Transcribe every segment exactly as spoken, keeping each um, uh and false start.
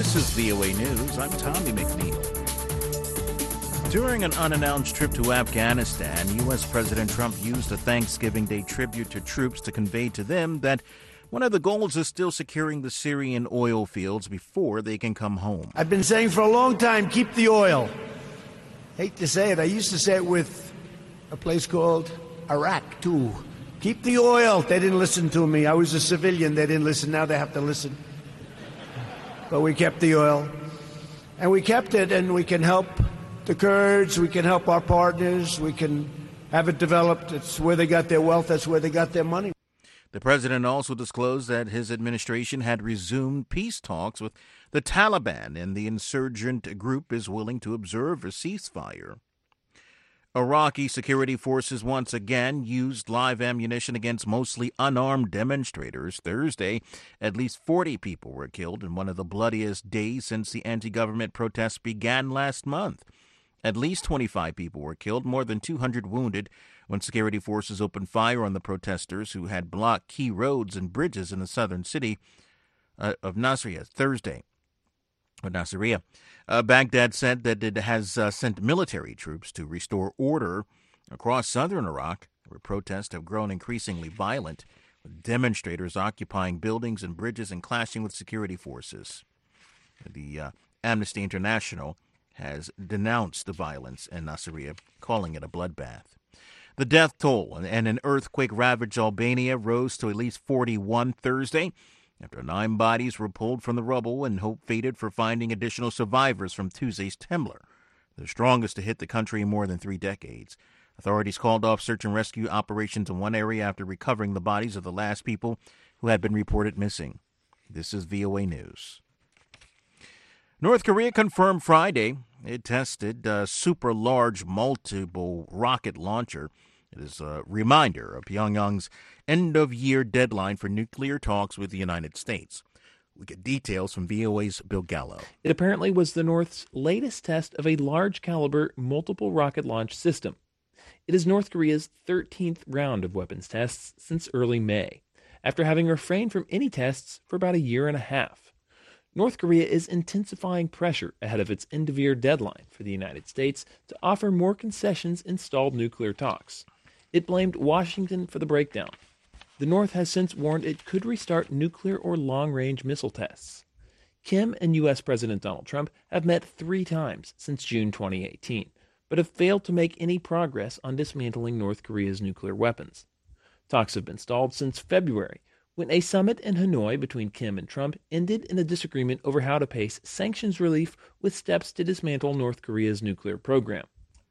This is V O A News. I'm Tommy McNeil. During an unannounced trip to Afghanistan, U S. President Trump used a Thanksgiving Day tribute to troops to convey to them that one of the goals is still securing the Syrian oil fields before they can come home. I've been saying for a long time, keep the oil. Hate to say it. I used to say it with a place called Iraq, too. Keep the oil. They didn't listen to me. I was a civilian. They didn't listen. Now they have to listen. But we kept the oil. And we kept it, and we can help the Kurds. We can help our partners. We can have it developed. It's where they got their wealth. That's where they got their money. The president also disclosed that his administration had resumed peace talks with the Taliban, and the insurgent group is willing to observe a ceasefire. Iraqi security forces once again used live ammunition against mostly unarmed demonstrators Thursday. At least forty people were killed in one of the bloodiest days since the anti-government protests began last month. At least twenty-five people were killed, more than two hundred wounded, when security forces opened fire on the protesters who had blocked key roads and bridges in the southern city uh, of Nasiriyah Thursday. Or Nasiriyah. Uh, Baghdad said that it has uh, sent military troops to restore order across southern Iraq, where protests have grown increasingly violent, with demonstrators occupying buildings and bridges and clashing with security forces. The uh, Amnesty International has denounced the violence in Nasiriyah, calling it a bloodbath. The death toll and an earthquake-ravaged Albania rose to at least forty-one Thursday, after nine bodies were pulled from the rubble and hope faded for finding additional survivors from Tuesday's tremor, the strongest to hit the country in more than three decades. Authorities called off search and rescue operations in one area after recovering the bodies of the last people who had been reported missing. This is V O A News. North Korea confirmed Friday it tested a super-large multiple rocket launcher. It is a reminder of Pyongyang's end-of-year deadline for nuclear talks with the United States. We get details from V O A's Bill Gallo. It apparently was the North's latest test of a large-caliber multiple rocket launch system. It is North Korea's thirteenth round of weapons tests since early May, after having refrained from any tests for about a year and a half. North Korea is intensifying pressure ahead of its end-of-year deadline for the United States to offer more concessions in stalled nuclear talks. It blamed Washington for the breakdown. The North has since warned it could restart nuclear or long-range missile tests. Kim and U S. President Donald Trump have met three times since June twenty eighteen, but have failed to make any progress on dismantling North Korea's nuclear weapons. Talks have been stalled since February, when a summit in Hanoi between Kim and Trump ended in a disagreement over how to pace sanctions relief with steps to dismantle North Korea's nuclear program.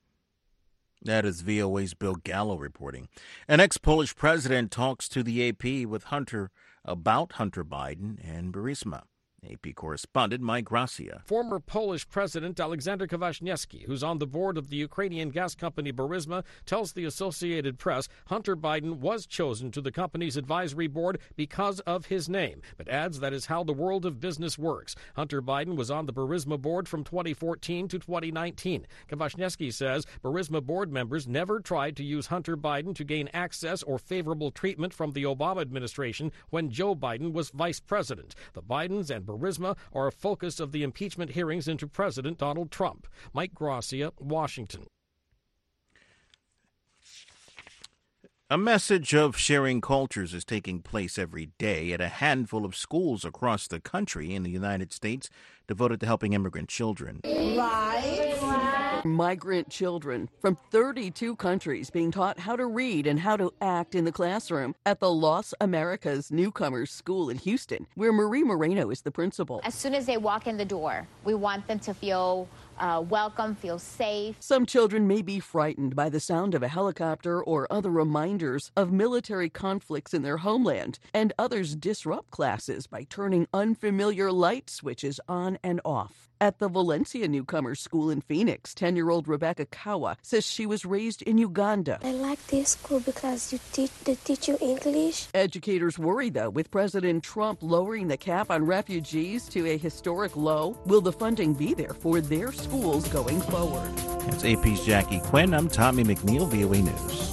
That is V O A's Bill Gallo reporting. An ex-Polish president talks to the A P with Hunter about Hunter Biden and Burisma. A P correspondent Mike Gracia. Former Polish President Alexander Kwaśniewski, who's on the board of the Ukrainian gas company Burisma, tells the Associated Press Hunter Biden was chosen to the company's advisory board because of his name, but adds that is how the world of business works. Hunter Biden was on the Burisma board from twenty fourteen to twenty nineteen. Kwaśniewski says Burisma board members never tried to use Hunter Biden to gain access or favorable treatment from the Obama administration when Joe Biden was vice president. The Bidens and Burisma are a focus of the impeachment hearings into President Donald Trump. Mike Gracia, Washington. A message of sharing cultures is taking place every day at a handful of schools across the country in the United States devoted to helping immigrant children. Right. Migrant children from thirty-two countries being taught how to read and how to act in the classroom at the Los Americas Newcomers School in Houston, where Marie Moreno is the principal. As soon as they walk in the door, we want them to feel uh, welcome, feel safe. Some children may be frightened by the sound of a helicopter or other reminders of military conflicts in their homeland, and others disrupt classes by turning unfamiliar light switches on and off. At the Valencia Newcomers School in Phoenix, ten-year-old Rebecca Kawa says she was raised in Uganda. I like this school because you teach, they teach you English. Educators worry, though, with President Trump lowering the cap on refugees to a historic low, will the funding be there for their schools going forward? That's A P's Jackie Quinn. I'm Tommy McNeil, V O A News.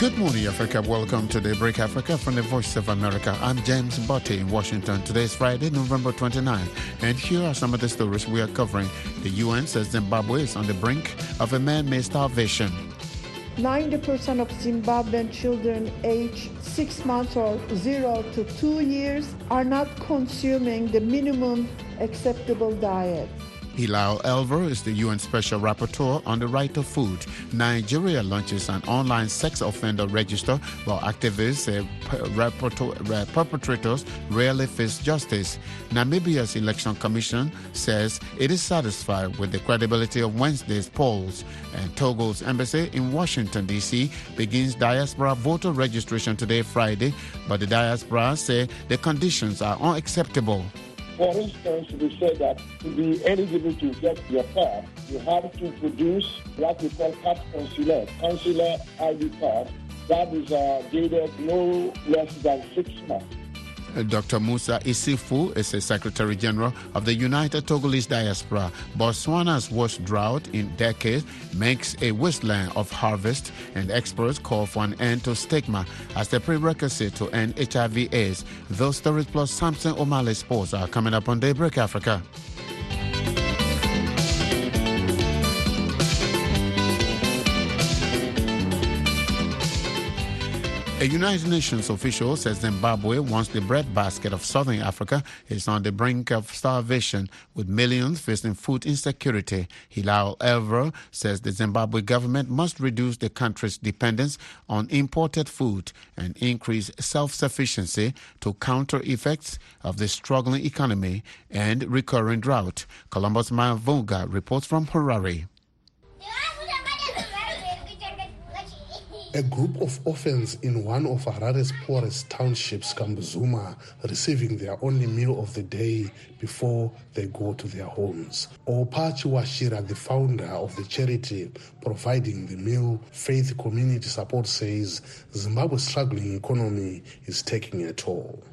Good morning, Africa. Welcome to Daybreak Africa from the Voice of America. I'm James Botte in Washington. Today is Friday, November twenty-ninth, and here are some of the stories we are covering. The U N says Zimbabwe is on the brink of a man-made starvation. ninety percent of Zimbabwean children aged six months or zero to two years are not consuming the minimum acceptable diet. Hilal Elver is the U N Special Rapporteur on the right of food. Nigeria launches an online sex offender register while activists say uh, perpetrators rarely face justice. Namibia's Election Commission says it is satisfied with the credibility of Wednesday's polls. And Togo's embassy in Washington, D C begins diaspora voter registration today, Friday, but the diaspora say the conditions are unacceptable. For instance, we say that to be eligible to get your card, you have to produce what we call carte consulaire, consular I D card. That is uh, dated no less than six months. Doctor Musa Isifu is the Secretary General of the United Togolese Diaspora. Botswana's worst drought in decades makes a wasteland of harvest, and experts call for an end to stigma as the prerequisite to end H I V AIDS. Those stories plus Samson O'Malley Sports are coming up on Daybreak Africa. A United Nations official says Zimbabwe, once the breadbasket of southern Africa, is on the brink of starvation, with millions facing food insecurity. Hilal Elver says the Zimbabwe government must reduce the country's dependence on imported food and increase self-sufficiency to counter effects of the struggling economy and recurring drought. Columbus Mavunga reports from Harare. A group of orphans in one of Harare's poorest townships, Kambuzuma, receiving their only meal of the day before they go to their homes. Opachi Washira, the founder of the charity providing the meal, Faith Community Support, says Zimbabwe's struggling economy is taking a toll.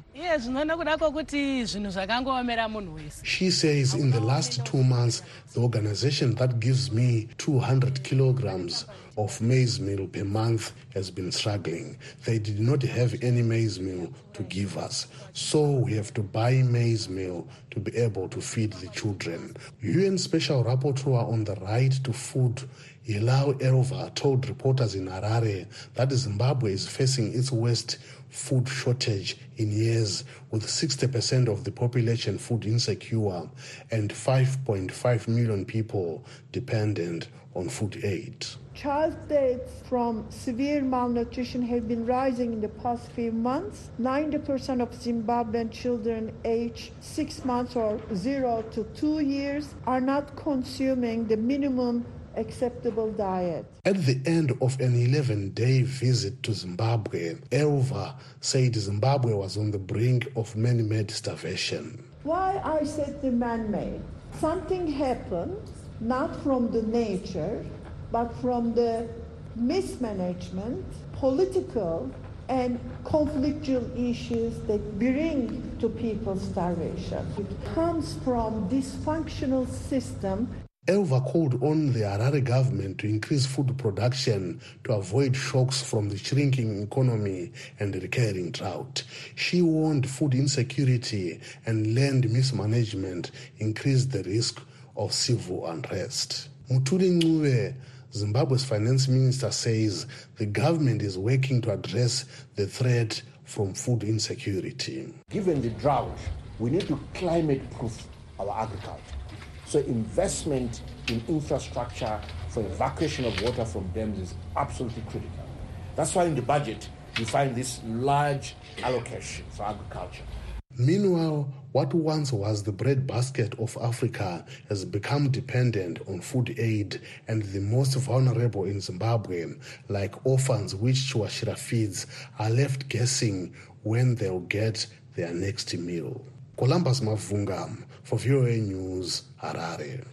She says in the last two months, the organization that gives me two hundred kilograms of maize meal per month has been struggling. They did not have any maize meal to give us, so we have to buy maize meal to be able to feed the children. U N Special Rapporteur on the right to food, Hilal Elver, told reporters in Harare that Zimbabwe is facing its worst food shortage in years, with sixty percent of the population food insecure and five point five million people dependent on food aid. Child deaths from severe malnutrition have been rising in the past few months. ninety percent of Zimbabwean children aged six months or zero to two years are not consuming the minimum acceptable diet. At the end of an eleven-day visit to Zimbabwe, Elva said Zimbabwe was on the brink of man-made starvation. Why I said the man-made? Something happened, not from the nature, but from the mismanagement, political and conflictual issues that bring to people starvation. It comes from dysfunctional system. Elva called on the Harare government to increase food production to avoid shocks from the shrinking economy and the recurring drought. She warned food insecurity and land mismanagement increased the risk of civil unrest. Mutuli Ncube, Zimbabwe's finance minister, says the government is working to address the threat from food insecurity. Given the drought, we need to climate-proof our agriculture. So investment in infrastructure for evacuation of water from dams is absolutely critical. That's why in the budget you find this large allocation for agriculture. Meanwhile, what once was the breadbasket of Africa has become dependent on food aid, and the most vulnerable in Zimbabwe, like orphans which Chiwashira feeds, are left guessing when they'll get their next meal. Columbus Mavunga for V O A News, Harare.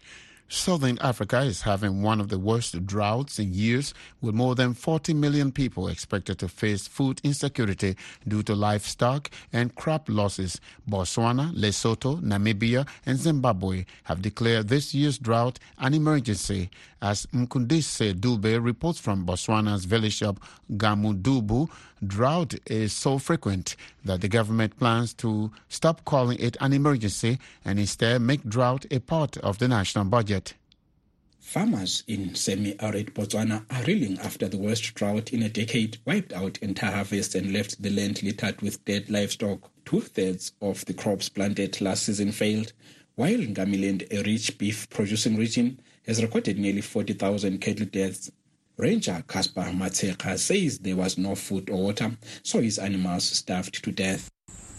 Southern Africa is having one of the worst droughts in years, with more than forty million people expected to face food insecurity due to livestock and crop losses. Botswana, Lesotho, Namibia, and Zimbabwe have declared this year's drought an emergency. As Mkundise Dube reports from Botswana's village of Gamudubu, drought is so frequent that the government plans to stop calling it an emergency and instead make drought a part of the national budget. Farmers in semi-arid Botswana are reeling after the worst drought in a decade wiped out entire harvests and left the land littered with dead livestock. Two-thirds of the crops planted last season failed, while Ngamiland, a rich beef-producing region, has recorded nearly forty thousand cattle deaths. Ranger Caspar Matseka says there was no food or water, so his animals starved to death.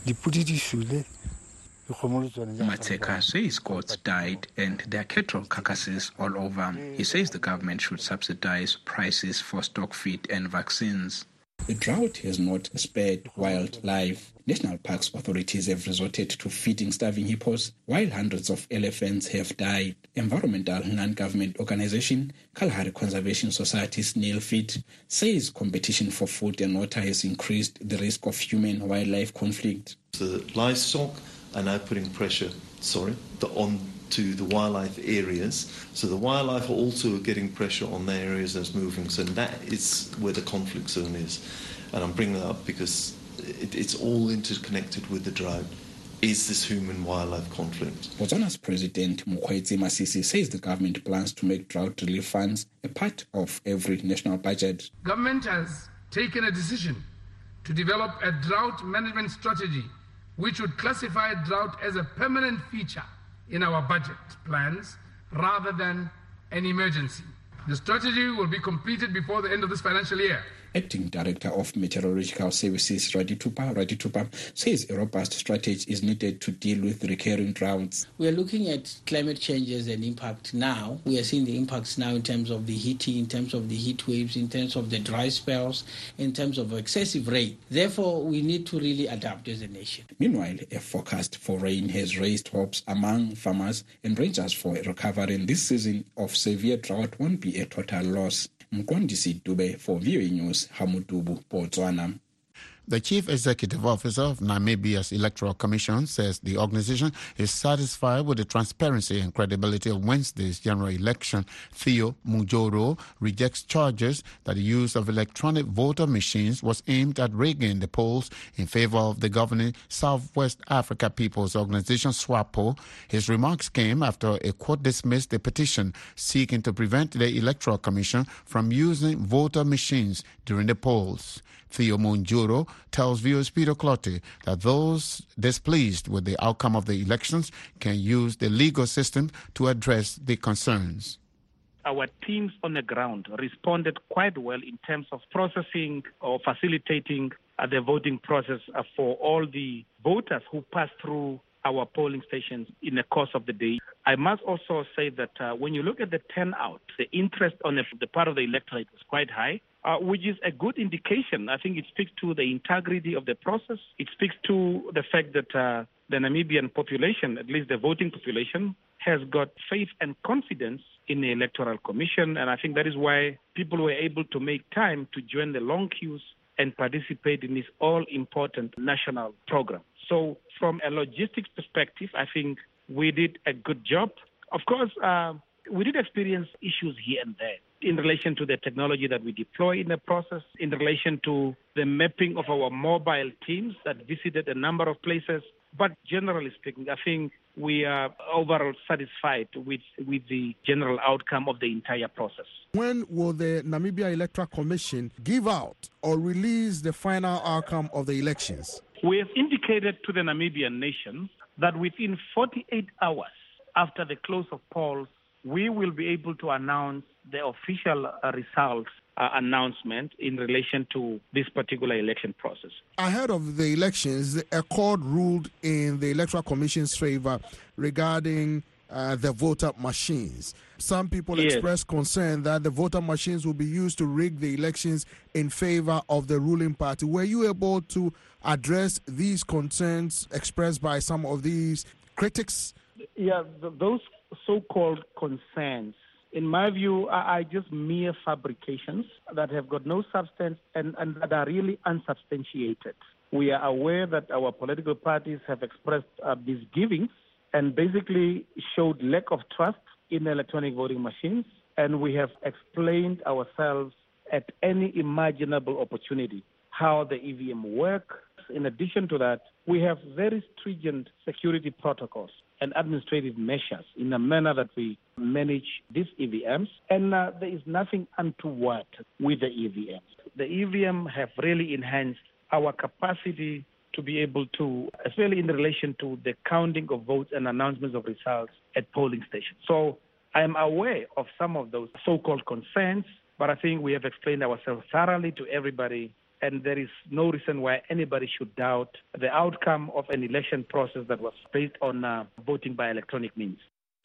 Matseka says goats died and there are cattle carcasses all over. He says the government should subsidize prices for stock feed and vaccines. The drought has not spared wildlife. National parks authorities have resorted to feeding starving hippos, while hundreds of elephants have died. Environmental non-government organization Kalahari Conservation Society SnailFeed says competition for food and water has increased the risk of human-wildlife conflict. The livestock are now putting pressure, sorry, on to the wildlife areas. So the wildlife are also getting pressure on the areas that's moving. So that is where the conflict zone is. And I'm bringing that up because it, it's all interconnected with the drought. Is this human-wildlife conflict? Botswana's President Mokgweetsi Masisi says the government plans to make drought relief funds a part of every national budget. Government has taken a decision to develop a drought management strategy which would classify drought as a permanent feature in our budget plans rather than an emergency. The strategy will be completed before the end of this financial year. Acting Director of Meteorological Services Raditupa Raditupa says a robust strategy is needed to deal with recurring droughts. We are looking at climate changes and impact now. We are seeing the impacts now in terms of the heating, in terms of the heat waves, in terms of the dry spells, in terms of excessive rain. Therefore, we need to really adapt as a nation. Meanwhile, a forecast for rain has raised hopes among farmers and rangers for a recovery in this season of severe drought won't be a total loss. Mkondisi Dube for V O A News, Gamudubu, Botswana. The Chief Executive Officer of Namibia's Electoral Commission says the organization is satisfied with the transparency and credibility of Wednesday's general election. Theo Mujoro rejects charges that the use of electronic voter machines was aimed at rigging the polls in favor of the governing Southwest Africa People's Organization, SWAPO. His remarks came after a court dismissed a petition seeking to prevent the Electoral Commission from using voter machines during the polls. Theo Mujoro tells V O A's Peter Clottey that those displeased with the outcome of the elections can use the legal system to address the concerns. Our teams on the ground responded quite well in terms of processing or facilitating uh, the voting process uh, for all the voters who pass through our polling stations in the course of the day. I must also say that uh, when you look at the turnout, the interest on the, the part of the electorate was quite high. Uh, which is a good indication. I think it speaks to the integrity of the process. It speaks to the fact that uh, the Namibian population, at least the voting population, has got faith and confidence in the Electoral Commission. And I think that is why people were able to make time to join the long queues and participate in this all-important national program. So from a logistics perspective, I think we did a good job. Of course, uh, we did experience issues here and there in relation to the technology that we deploy in the process, in relation to the mapping of our mobile teams that visited a number of places. But generally speaking, I think we are overall satisfied with, with the general outcome of the entire process. When will the Namibia Electoral Commission give out or release the final outcome of the elections? We have indicated to the Namibian nation that within forty-eight hours after the close of polls, we will be able to announce the official uh, results uh, announcement in relation to this particular election process. Ahead of the elections, a court ruled in the Electoral Commission's favor regarding uh, the voter machines. Some people yes. expressed concern that the voter machines will be used to rig the elections in favor of the ruling party. Were you able to address these concerns expressed by some of these critics? Yeah, th- those so-called concerns, in my view, are, are just mere fabrications that have got no substance and, and that are really unsubstantiated. We are aware that our political parties have expressed uh, misgivings and basically showed lack of trust in electronic voting machines, and we have explained ourselves at any imaginable opportunity how the E V M work. In addition to that, we have very stringent security protocols and administrative measures in a manner that we manage these E V Ms, and uh, there is nothing untoward with the E V Ms. The E V M have really enhanced our capacity to be able to, especially in relation to the counting of votes and announcements of results at polling stations. So I am aware of some of those so-called concerns, but I think we have explained ourselves thoroughly to everybody, and there is no reason why anybody should doubt the outcome of an election process that was based on uh, voting by electronic means.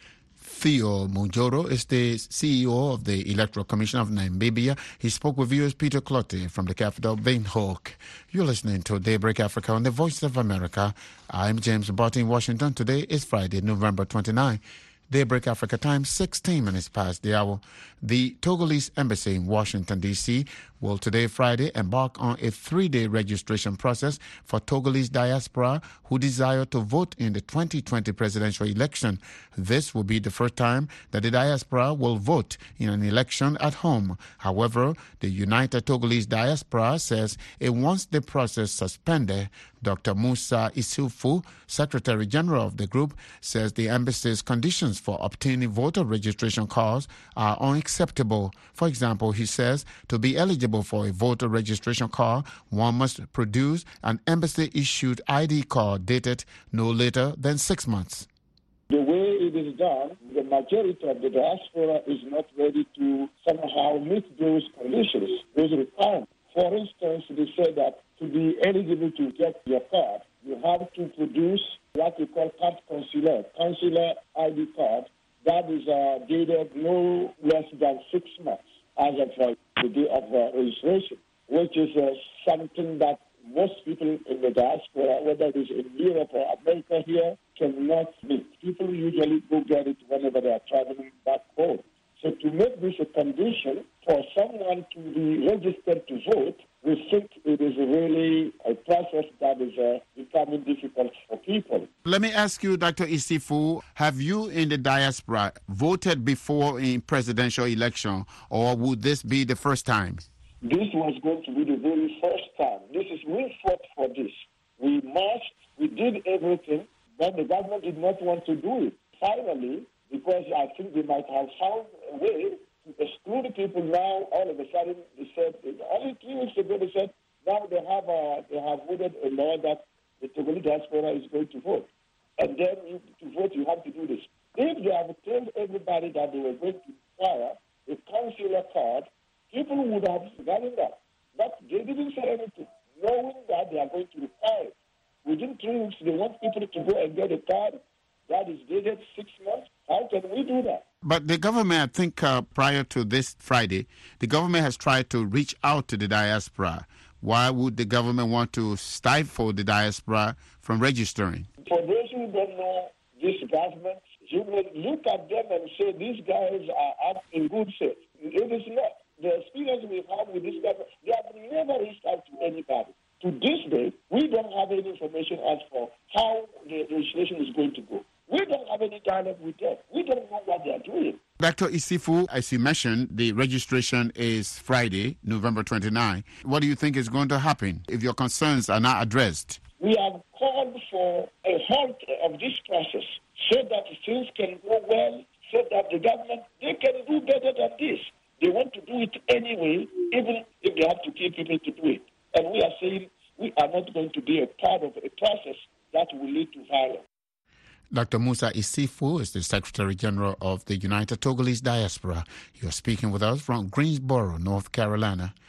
Theo Munjoro is the C E O of the Electoral Commission of Namibia. He spoke with viewers Peter Clotte from the capital, Windhoek. You're listening to Daybreak Africa on the Voice of America. I'm James Barton in Washington. Today is Friday, November twenty-ninth. Daybreak Africa time, sixteen minutes past the hour. The Togolese Embassy in Washington, D C will today, Friday, embark on a three-day registration process for Togolese diaspora who desire to vote in the twenty twenty presidential election. This will be the first time that the diaspora will vote in an election at home. However, the United Togolese Diaspora says it wants the process suspended. Doctor Musa Isufu, Secretary General of the group, says the embassy's conditions for obtaining voter registration cards are unacceptable. For example, he says to be eligible for a voter registration card, one must produce an embassy-issued I D card dated no later than six months. The way it is done, the majority of the diaspora is not ready to somehow meet those conditions, those requirements. For instance, they say that to be eligible to get your card, you have to produce what we call carte consulaire, consular I D card, that is uh, dated no less than six months as of uh, the day of uh, registration, which is uh, something that most people in the diaspora, whether it is in Europe or America here, cannot meet. People usually go get it whenever they are traveling back home. So to make this a condition for someone to be registered to vote, we think it is really a process that is uh, becoming difficult for people. Let me ask you, Doctor Isifu, have you in the diaspora voted before in presidential election, or would this be the first time? This was going to be the very first time. This is, we fought for this. We marched, we did everything, but the government did not want to do it. Finally, because I think they might have found a way to exclude people now, all of a sudden they said, only three weeks ago they said, now they have a, they have voted a law that the Togolese diaspora is going to vote. And then you, to vote, you have to do this. If they have told everybody that they were going to require a consular card, people would have forgotten that. But they didn't say anything, knowing that they are going to require it. Within three weeks, they want people to go and get a card that is dated six months. How can we do that? But the government, I think uh, prior to this Friday, the government has tried to reach out to the diaspora. Why would the government want to stifle the diaspora from registering? For those who don't know this government, you will look at them and say these guys are up in good faith. It is not. The experience we've had with this government, they have never reached out to anybody. To this day, we don't have any information as for how the legislation is going to go. We don't have any dialogue with them. We don't know what they are doing. Doctor Isifu, as you mentioned, the registration is Friday, November twenty-ninth. What do you think is going to happen if your concerns are not addressed? We have called for a halt of this process so that things can go well, so that the government, they can do better than this. They want to do it anyway, even if they have to kill people to do it. And we are saying we are not going to be a part of a process that will lead to violence. Doctor Musa Isifu is the Secretary General of the United Togolese Diaspora. You're speaking with us from Greensboro, North Carolina.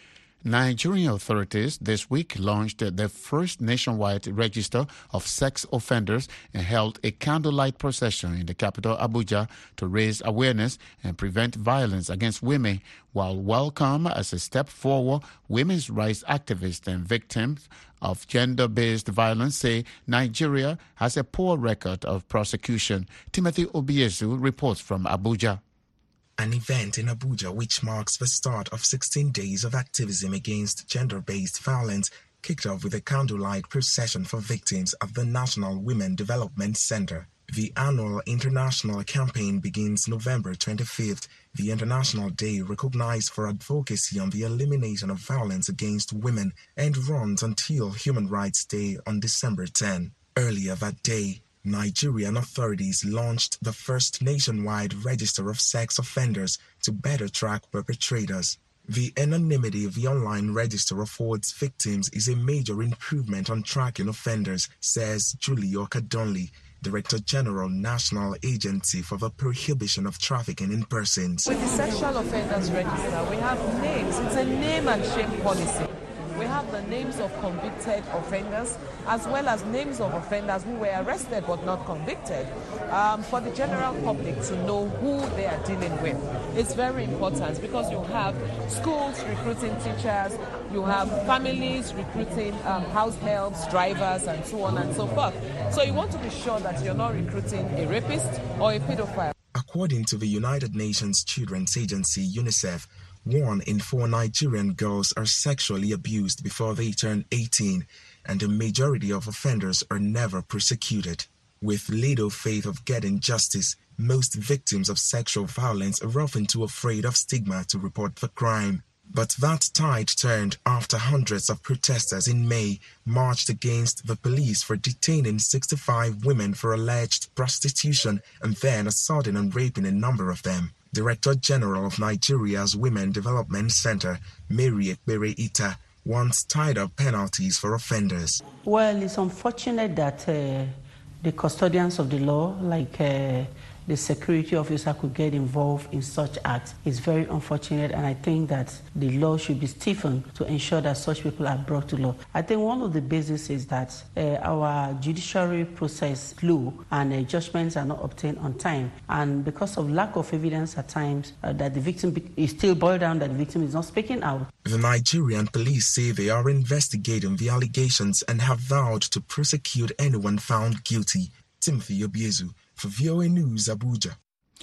Nigerian authorities this week launched the first nationwide register of sex offenders and held a candlelight procession in the capital, Abuja, to raise awareness and prevent violence against women. While welcome as a step forward, women's rights activists and victims of gender-based violence say Nigeria has a poor record of prosecution. Timothy Obiezu reports from Abuja. An event in Abuja which marks the start of sixteen days of activism against gender-based violence kicked off with a candlelight procession for victims at the National Women Development Center. The annual international campaign begins November twenty-fifth, the International Day recognized for advocacy on the elimination of violence against women, and runs until Human Rights Day on December tenth. Earlier that day, Nigerian authorities launched the first nationwide register of sex offenders to better track perpetrators. The anonymity of the online register affords victims is a major improvement on tracking offenders, says Julie Okadonli, Director General, National Agency for the Prohibition of Trafficking in Persons. With the Sexual Offenders Register, we have names. It's a name and shame policy. We have the names of convicted offenders as well as names of offenders who were arrested but not convicted, um, for the general public to know who they are dealing with. It's very important because you have schools recruiting teachers, you have families recruiting um, house helps, drivers, and so on and so forth. So you want to be sure that you're not recruiting a rapist or a pedophile. According to the United Nations Children's Agency, UNICEF, one in four Nigerian girls are sexually abused before they turn eighteen, and the majority of offenders are never prosecuted. With little faith of getting justice, most victims of sexual violence are often too afraid of stigma to report the crime. But that tide turned after hundreds of protesters in May marched against the police for detaining sixty-five women for alleged prostitution and then assaulting and raping a number of them. Director General of Nigeria's Women Development Center, Mary Ekbere Ita, wants tighter penalties for offenders. Well, it's unfortunate that uh, the custodians of the law, like uh, the security officer, could get involved in such acts. It's very unfortunate, and I think that the law should be stiffened to ensure that such people are brought to law. I think one of the bases is that uh, our judiciary process is slow and uh, judgments are not obtained on time. And because of lack of evidence at times, uh, that the victim be- is still boiled down that the victim is not speaking out. The Nigerian police say they are investigating the allegations and have vowed to prosecute anyone found guilty. Timothy Obiezu, for V O A News, Abuja.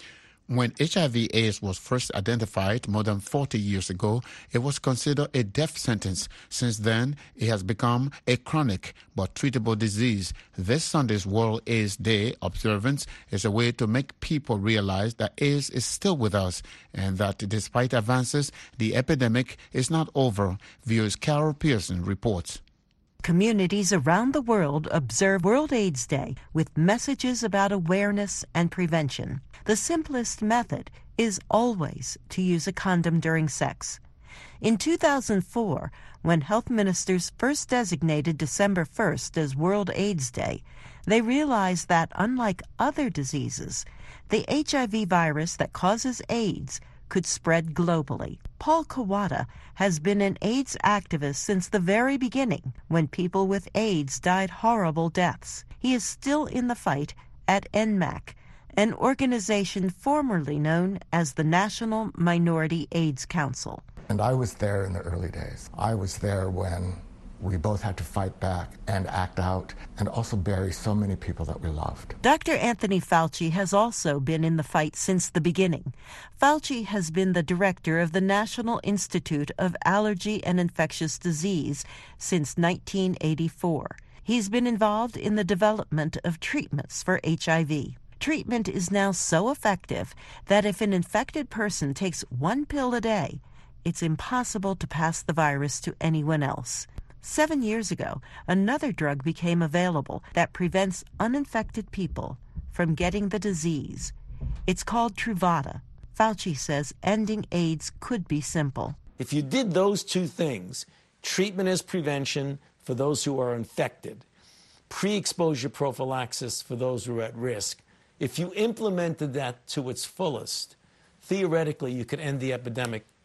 When H I V AIDS was first identified more than forty years ago, it was considered a death sentence. Since then, it has become a chronic but treatable disease. This Sunday's World AIDS Day observance is a way to make people realize that AIDS is still with us and that despite advances, the epidemic is not over. V O A's Carol Pearson reports. Communities around the world observe World AIDS Day with messages about awareness and prevention. The simplest method is always to use a condom during sex. In two thousand four, when health ministers first designated December first as World AIDS Day, they realized that unlike other diseases, the H I V virus that causes AIDS could spread globally. Paul Kawada has been an AIDS activist since the very beginning, when people with AIDS died horrible deaths. He is still in the fight at N M A C, an organization formerly known as the National Minority AIDS Council. And I was there in the early days. I was there when we both had to fight back and act out and also bury so many people that we loved. Doctor Anthony Fauci has also been in the fight since the beginning. Fauci has been the director of the National Institute of Allergy and Infectious Disease since nineteen eighty-four. He's been involved in the development of treatments for H I V. Treatment is now so effective that if an infected person takes one pill a day, it's impossible to pass the virus to anyone else. Seven years ago, another drug became available that prevents uninfected people from getting the disease. It's called Truvada. Fauci says ending AIDS could be simple. If you did those two things, treatment as prevention for those who are infected, pre-exposure prophylaxis for those who are at risk, if you implemented that to its fullest, theoretically you could end the epidemic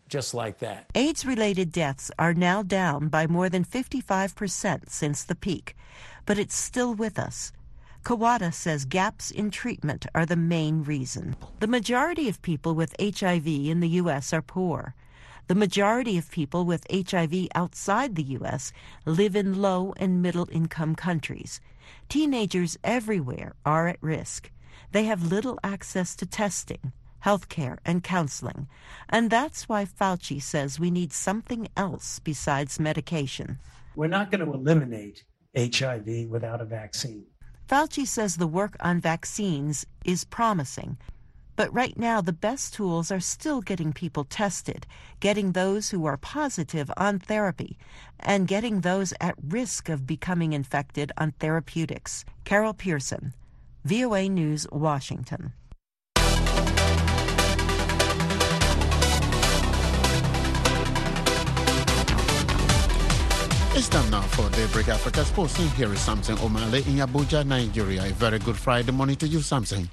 just like that. AIDS-related deaths are now down by more than fifty-five percent since the peak, but it's still with us. Kawada says gaps in treatment are the main reason. The majority of people with H I V in the U S are poor. The majority of people with H I V outside the U S live in low and middle-income countries. Teenagers everywhere are at risk. They have little access to testing, healthcare, and counseling. And that's why Fauci says we need something else besides medication. We're not going to eliminate H I V without a vaccine. Fauci says the work on vaccines is promising, but right now the best tools are still getting people tested, getting those who are positive on therapy, and getting those at risk of becoming infected on therapeutics. Carol Pearson, V O A News, Washington. It's time now for Daybreak Africa Sports. Here is Samson O'Malley in Abuja, Nigeria. A very good Friday morning to you, Samson.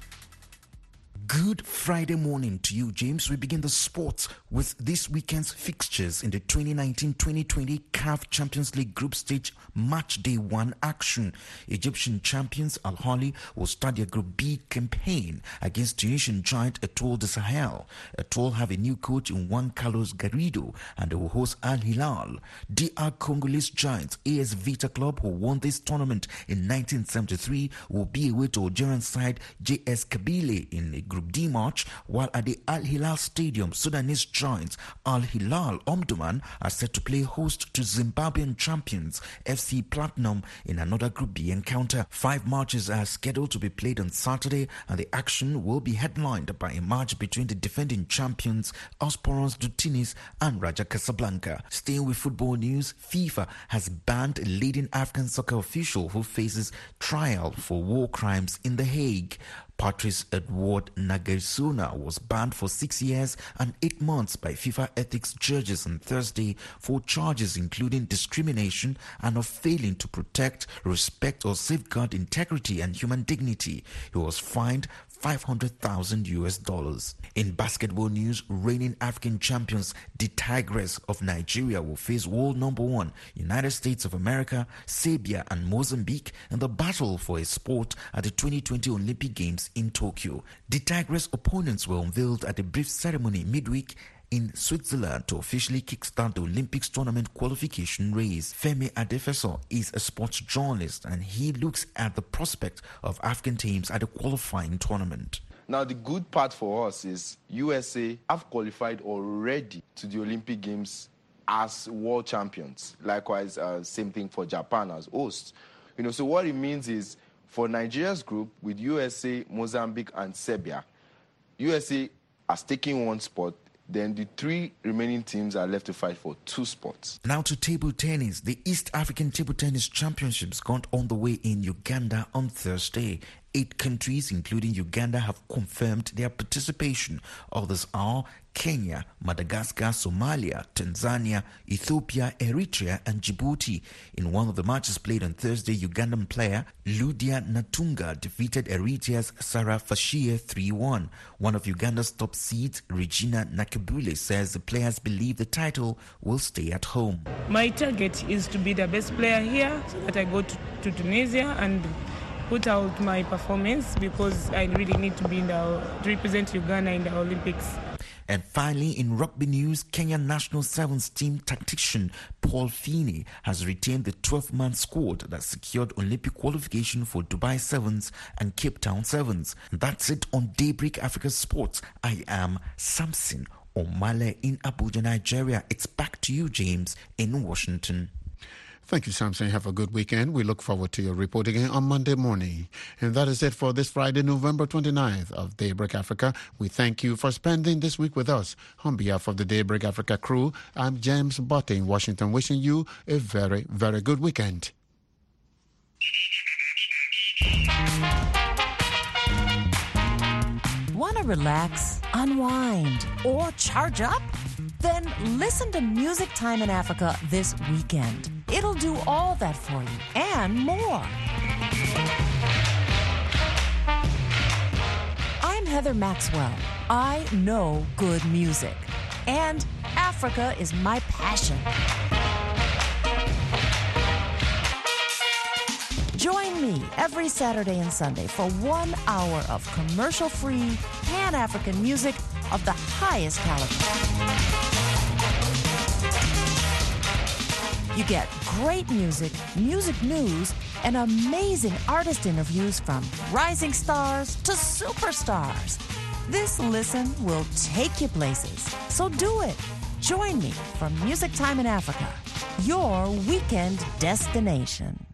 Good Friday morning to you, James. We begin the sports with this weekend's fixtures in the twenty nineteen twenty twenty C A F Champions League Group Stage Match Day one action. Egyptian champions Al Ahly will start their Group B campaign against Tunisian giant Etoile du Sahel. Etoile have a new coach in Juan Carlos Garrido and they will host Al Hilal. D R Congolese giants A S Vita Club, who won this tournament in nineteen seventy-three, will be away to Algerian side J S Kabylie in a Group D match, while at the Al Hilal Stadium, Sudanese giants Al Hilal Omdurman are set to play host to Zimbabwean champions F C Platinum in another Group B encounter. Five matches are scheduled to be played on Saturday, and the action will be headlined by a match between the defending champions Esperance de Tunis and Raja Casablanca. Staying with football news, FIFA has banned a leading African soccer official who faces trial for war crimes in The Hague. Patrice Edward Nagelsuna was banned for six years and eight months by FIFA ethics judges on Thursday for charges including discrimination and of failing to protect, respect or safeguard integrity and human dignity. He was fined five hundred thousand U S dollars. In basketball news, reigning African champions, the Tigers of Nigeria, will face world number one, United States of America, Serbia and Mozambique in the battle for a spot at the twenty twenty Olympic Games in Tokyo. The Tigers' opponents were unveiled at a brief ceremony midweek in Switzerland to officially kickstart the Olympics tournament qualification race. Femi Adefeso is a sports journalist and he looks at the prospect of African teams at the qualifying tournament. Now, the good part for us is U S A have qualified already to the Olympic Games as world champions. Likewise, uh, same thing for Japan as hosts. You know, so what it means is for Nigeria's group with U S A, Mozambique and Serbia, U S A has taken one spot. Then the three remaining teams are left to fight for two spots. Now to table tennis. The East African Table Tennis Championships got on the way in Uganda on Thursday. Eight countries, including Uganda, have confirmed their participation. Others are Kenya, Madagascar, Somalia, Tanzania, Ethiopia, Eritrea and Djibouti. In one of the matches played on Thursday, Ugandan player Ludia Natunga defeated Eritrea's Sarah Fashie three one. One of Uganda's top seeds, Regina Nakabule, says the players believe the title will stay at home. My target is to be the best player here, so that I go to, to Tunisia and put out my performance, because I really need to be in the, to represent Uganda in the Olympics. And finally, in rugby news, Kenyan national sevens team tactician Paul Feeney has retained the twelve-man squad that secured Olympic qualification for Dubai Sevens and Cape Town Sevens. That's it on Daybreak Africa Sports. I am Samson O'Malley in Abuja, Nigeria. It's back to you, James, in Washington. Thank you, Samson. Have a good weekend. We look forward to your report again on Monday morning. And that is it for this Friday, November twenty-ninth of Daybreak Africa. We thank you for spending this week with us. On behalf of the Daybreak Africa crew, I'm James Botte in Washington, wishing you a very, very good weekend. Want to relax, unwind, or charge up? Then listen to Music Time in Africa this weekend. It'll do all that for you and more. I'm Heather Maxwell. I know good music. And Africa is my passion. Join me every Saturday and Sunday for one hour of commercial-free, Pan-African music of the highest caliber. You get great music, music news, and amazing artist interviews from rising stars to superstars. This listen will take you places. So do it. Join me for Music Time in Africa, your weekend destination.